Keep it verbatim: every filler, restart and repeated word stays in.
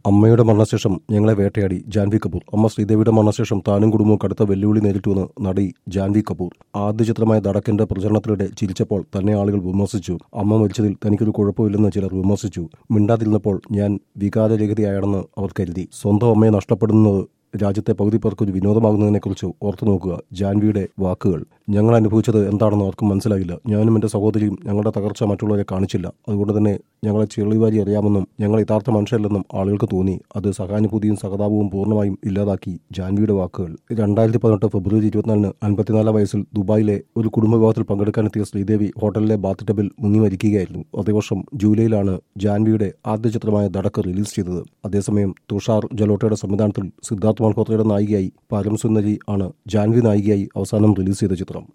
അമ്മയുടെ മരണശേഷം ഞങ്ങളെ വേട്ടയാടി ജാൻവി കപൂർ. അമ്മ ശ്രീദേവിയുടെ മരണശേഷം താനും കുടുംബവും കടുത്ത വെല്ലുവിളി നേരിട്ടുവെന്ന് നടി ജാൻവി കപൂർ. ആദ്യ ചിത്രമായ ദടക്കിന്റെ പ്രചരണത്തിനിടെ ചിരിച്ചപ്പോൾ തന്നെ ആളുകൾ വിമർശിച്ചു. അമ്മ മരിച്ചതിൽ തനിക്കൊരു കുഴപ്പമില്ലെന്ന് ചിലർ വിമർശിച്ചു. മിണ്ടാതിരുന്നപ്പോൾ ഞാൻ വികാരരഹിതയാണെന്ന് അവർ കരുതി. സ്വന്തം അമ്മയെ നഷ്ടപ്പെടുന്നത് രാജ്യത്തെ പകുതി പേർക്ക് ഒരു വിനോദമാകുന്നതിനെക്കുറിച്ച് ഓർത്തു നോക്കുക. ജാൻവിയുടെ വാക്കുകൾ: ഞങ്ങൾ അനുഭവിച്ചത് എന്താണെന്ന് ആർക്കും മനസ്സിലായില്ല. ഞാനും എന്റെ സഹോദരിയും ഞങ്ങളുടെ തകർച്ച മറ്റുള്ളവരെ കാണിച്ചില്ല. അതുകൊണ്ട് തന്നെ ഞങ്ങളെ ചെളിവാരി അറിയാമെന്നും ഞങ്ങൾ യഥാർത്ഥ മനുഷ്യരല്ലെന്നും ആളുകൾക്ക് തോന്നി. അത് സഹാനുഭൂതിയും സഹതാപവും പൂർണ്ണമായും ഇല്ലാതാക്കി. ജാൻവിയുടെ വാക്കുകൾ. രണ്ടായിരത്തി പതിനെട്ട് ഫെബ്രുവരി ഇരുപത്തിനാലിന് അൻപത്തിനാലാം വയസ്സിൽ ദുബായിലെ ഒരു കുടുംബ വിവാഹത്തിൽ പങ്കെടുക്കാനെത്തിയ ശ്രീദേവി ഹോട്ടലിലെ ബാത്ത് ടബിൽ മുങ്ങി മരിക്കുകയായിരുന്നു. അതേ വർഷം ജൂലൈയിലാണ് ജാൻവിയുടെ ആദ്യ ചിത്രമായ ദടക്ക് റിലീസ് ചെയ്തത്. അതേസമയം തുഷാർ ജലോട്ടയുടെ സംവിധാനത്തിൽ സിദ്ധാർത്ഥ് മൽഹോത്രയുടെ നായികയായി പരം സുന്ദരി ആണ് ജാൻവി നായികയായി അവസാനം റിലീസ് ചെയ്ത ചിത്രം.